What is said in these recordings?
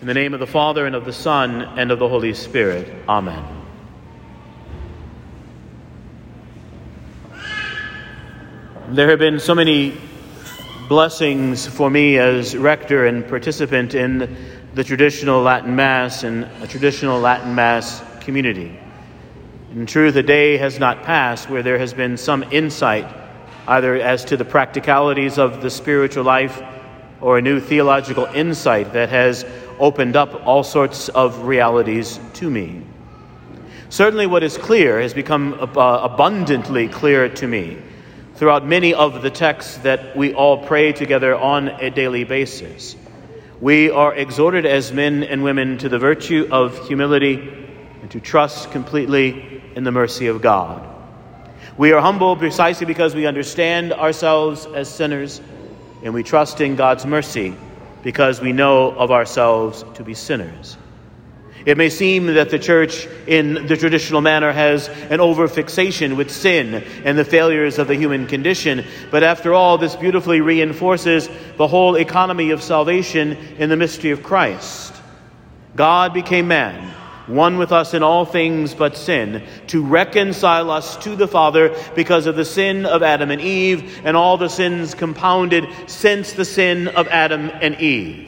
In the name of the Father, and of the Son, and of the Holy Spirit. Amen. There have been so many blessings for me as rector and participant in the traditional Latin Mass and a traditional Latin Mass community. In truth, a day has not passed where there has been some insight either as to the practicalities of the spiritual life or a new theological insight that has opened up all sorts of realities to me. Certainly what is clear has become abundantly clear to me throughout many of the texts that we all pray together on a daily basis. We are exhorted as men and women to the virtue of humility and to trust completely in the mercy of God. We are humble precisely because we understand ourselves as sinners, and we trust in God's mercy because we know of ourselves to be sinners. It may seem that the church in the traditional manner has an overfixation with sin and the failures of the human condition, but after all, this beautifully reinforces the whole economy of salvation in the mystery of Christ. God became man, one with us in all things but sin, to reconcile us to the Father because of the sin of Adam and Eve and all the sins compounded since the sin of Adam and Eve.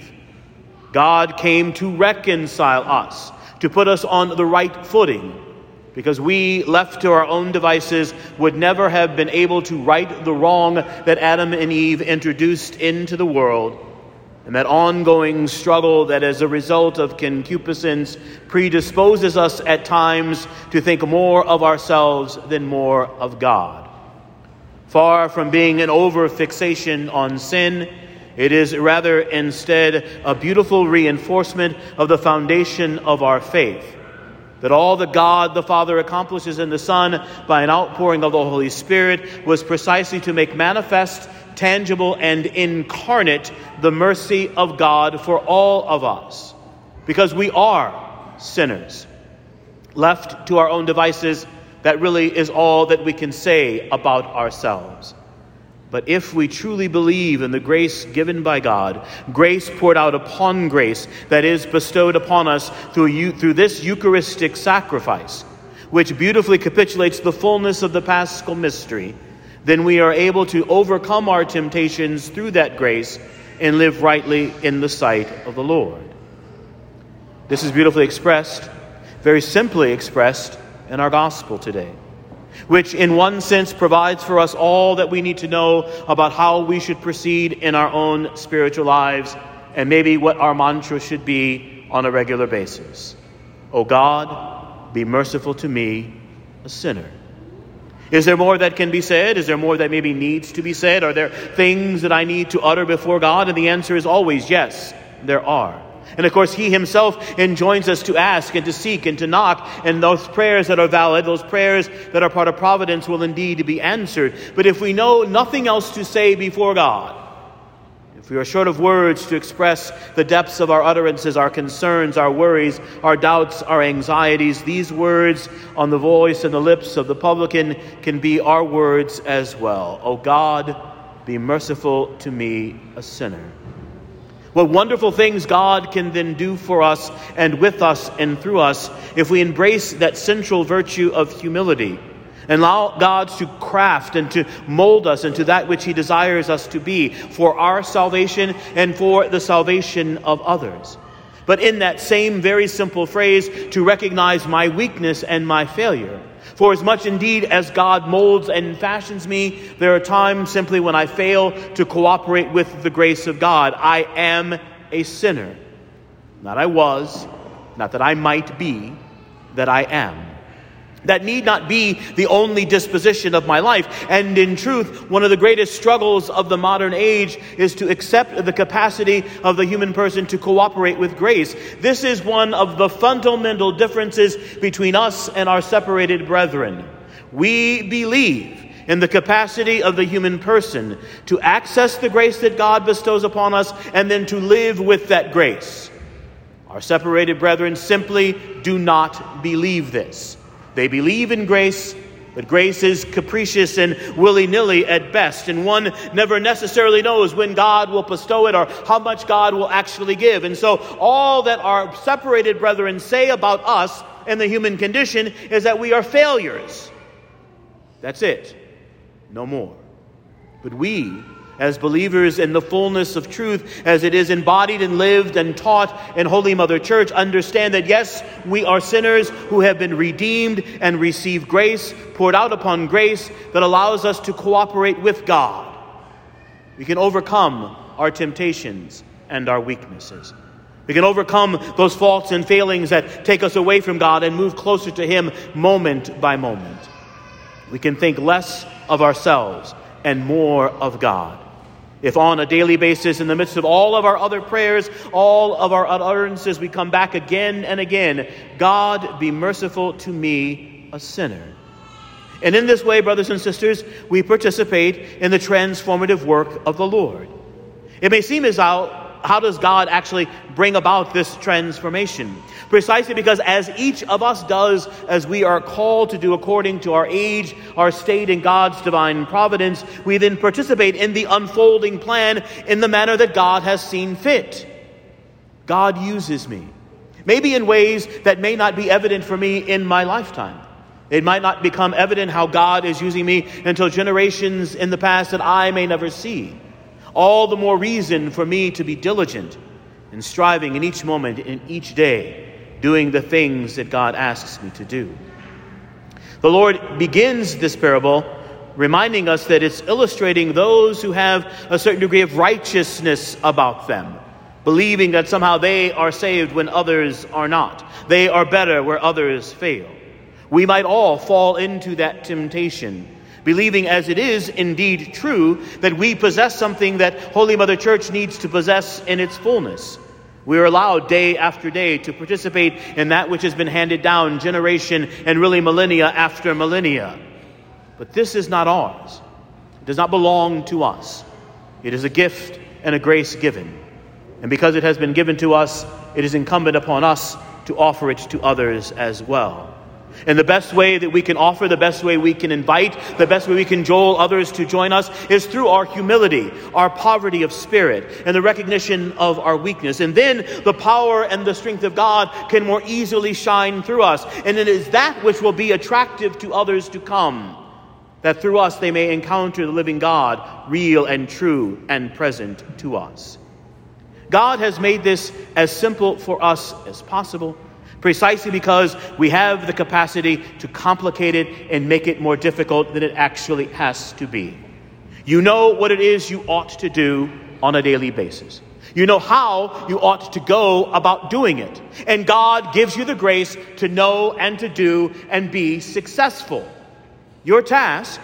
God came to reconcile us, to put us on the right footing, because we, left to our own devices, would never have been able to right the wrong that Adam and Eve introduced into the world, and that ongoing struggle that as a result of concupiscence predisposes us at times to think more of ourselves than more of God. Far from being an over-fixation on sin, it is rather instead a beautiful reinforcement of the foundation of our faith, that all that God the Father accomplishes in the Son by an outpouring of the Holy Spirit was precisely to make manifest, tangible, and incarnate the mercy of God for all of us, because we are sinners. Left to our own devices, that really is all that we can say about ourselves. But if we truly believe in the grace given by God, grace poured out upon grace that is bestowed upon us through this Eucharistic sacrifice, which beautifully capitulates the fullness of the Paschal mystery, then we are able to overcome our temptations through that grace and live rightly in the sight of the Lord. This is beautifully expressed, very simply expressed in our gospel today, which in one sense provides for us all that we need to know about how we should proceed in our own spiritual lives, and maybe what our mantra should be on a regular basis. O God, be merciful to me, a sinner. Is there more that can be said? Is there more that maybe needs to be said? Are there things that I need to utter before God? And the answer is always yes, there are. And of course, He Himself enjoins us to ask and to seek and to knock, and those prayers that are valid, those prayers that are part of providence will indeed be answered. But if we know nothing else to say before God, if we are short of words to express the depths of our utterances, our concerns, our worries, our doubts, our anxieties, these words on the voice and the lips of the publican can be our words as well. O God, be merciful to me, a sinner. What wonderful things God can then do for us and with us and through us if we embrace that central virtue of humility and allow God to craft and to mold us into that which He desires us to be for our salvation and for the salvation of others. But in that same very simple phrase, to recognize my weakness and my failure. For as much indeed as God molds and fashions me, there are times simply when I fail to cooperate with the grace of God. I am a sinner. Not I was, not that I might be, that I am. That need not be the only disposition of my life. And in truth, one of the greatest struggles of the modern age is to accept the capacity of the human person to cooperate with grace. This is one of the fundamental differences between us and our separated brethren. We believe in the capacity of the human person to access the grace that God bestows upon us and then to live with that grace. Our separated brethren simply do not believe this. They believe in grace, But grace is capricious and willy-nilly at best, and one never necessarily knows when God will bestow it or how much God will actually give. And so all that our separated brethren say about us and the human condition is that we are failures. That's it. No more. But we, as believers in the fullness of truth, as it is embodied and lived and taught in Holy Mother Church, understand that yes, we are sinners who have been redeemed and receive grace, poured out upon grace that allows us to cooperate with God. We can overcome our temptations and our weaknesses. We can overcome those faults and failings that take us away from God and move closer to Him moment by moment. We can think less of ourselves and more of God. If on a daily basis, in the midst of all of our other prayers, all of our utterances, we come back again and again, God, be merciful to me, a sinner. And in this way, brothers and sisters, we participate in the transformative work of the Lord. It may seem as how does God actually bring about this transformation? Precisely because as each of us does, as we are called to do according to our age, our state in God's divine providence, we then participate in the unfolding plan in the manner that God has seen fit. God uses me, maybe in ways that may not be evident for me in my lifetime. It might not become evident how God is using me until generations in the past that I may never see. All the more reason for me to be diligent and striving in each moment, in each day, doing the things that God asks me to do. The Lord begins this parable reminding us that it's illustrating those who have a certain degree of righteousness about them, believing that somehow they are saved when others are not. They are better where others fail. We might all fall into that temptation, believing as it is indeed true that we possess something that Holy Mother Church needs to possess in its fullness. We are allowed day after day to participate in that which has been handed down generation and really millennia after millennia. But this is not ours. It does not belong to us. It is a gift and a grace given. And because it has been given to us, it is incumbent upon us to offer it to others as well. And the best way that we can offer, the best way we can invite, the best way we can cajole others to join us is through our humility, our poverty of spirit, and the recognition of our weakness. And then the power and the strength of God can more easily shine through us. And it is that which will be attractive to others to come, that through us they may encounter the living God, real and true and present to us. God has made this as simple for us as possible, precisely because we have the capacity to complicate it and make it more difficult than it actually has to be. You know what it is you ought to do on a daily basis. You know how you ought to go about doing it. And God gives you the grace to know and to do and be successful. Your task,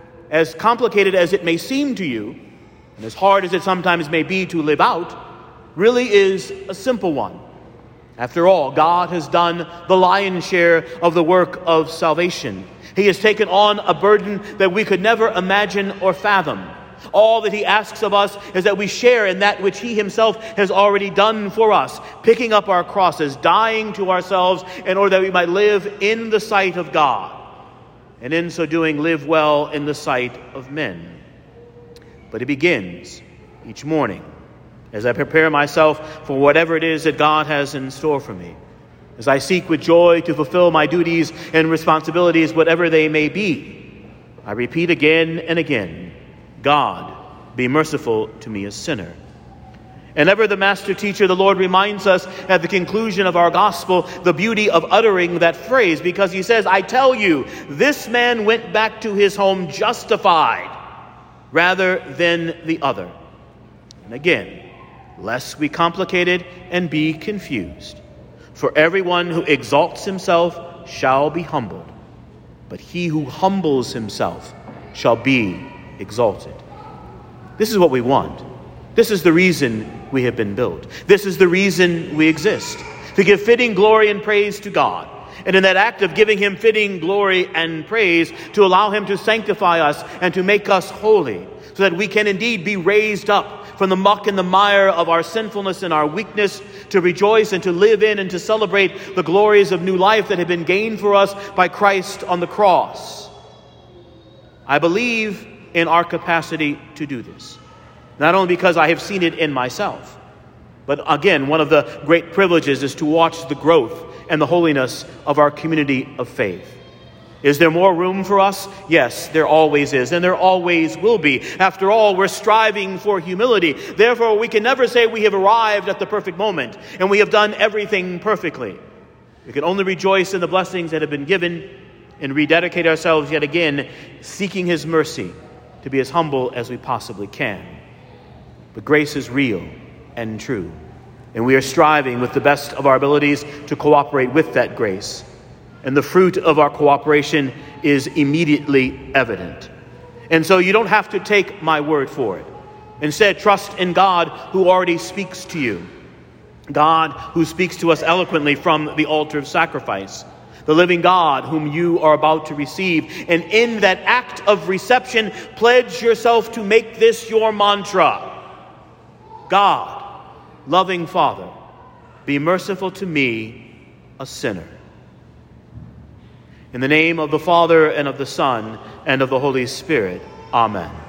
as complicated as it may seem to you, and as hard as it sometimes may be to live out, really is a simple one. After all, God has done the lion's share of the work of salvation. He has taken on a burden that we could never imagine or fathom. All that He asks of us is that we share in that which He Himself has already done for us, picking up our crosses, dying to ourselves in order that we might live in the sight of God, and in so doing live well in the sight of men. But it begins each morning as I prepare myself for whatever it is that God has in store for me, as I seek with joy to fulfill my duties and responsibilities, whatever they may be. I repeat again and again, God, be merciful to me, a sinner. And ever the Master Teacher, the Lord, reminds us at the conclusion of our gospel the beauty of uttering that phrase, because He says, I tell you, this man went back to his home justified rather than the other. And again, lest we complicate it and be confused. For everyone who exalts himself shall be humbled, but he who humbles himself shall be exalted. This is what we want. This is the reason we have been built. This is the reason we exist, to give fitting glory and praise to God. And in that act of giving Him fitting glory and praise, to allow Him to sanctify us and to make us holy, so that we can indeed be raised up from the muck and the mire of our sinfulness and our weakness, to rejoice and to live in and to celebrate the glories of new life that have been gained for us by Christ on the cross. I believe in our capacity to do this, not only because I have seen it in myself, but again, one of the great privileges is to watch the growth and the holiness of our community of faith. Is there more room for us? Yes, there always is, and there always will be. After all, we're striving for humility. Therefore, we can never say we have arrived at the perfect moment and we have done everything perfectly. We can only rejoice in the blessings that have been given and rededicate ourselves yet again, seeking his mercy to be as humble as we possibly can. But grace is real and true, and we are striving with the best of our abilities to cooperate with that grace. And the fruit of our cooperation is immediately evident. And so you don't have to take my word for it. Instead, trust in God who already speaks to you. God who speaks to us eloquently from the altar of sacrifice. The living God whom you are about to receive. And in that act of reception, pledge yourself to make this your mantra. God, loving Father, be merciful to me, a sinner. In the name of the Father, and of the Son, and of the Holy Spirit. Amen.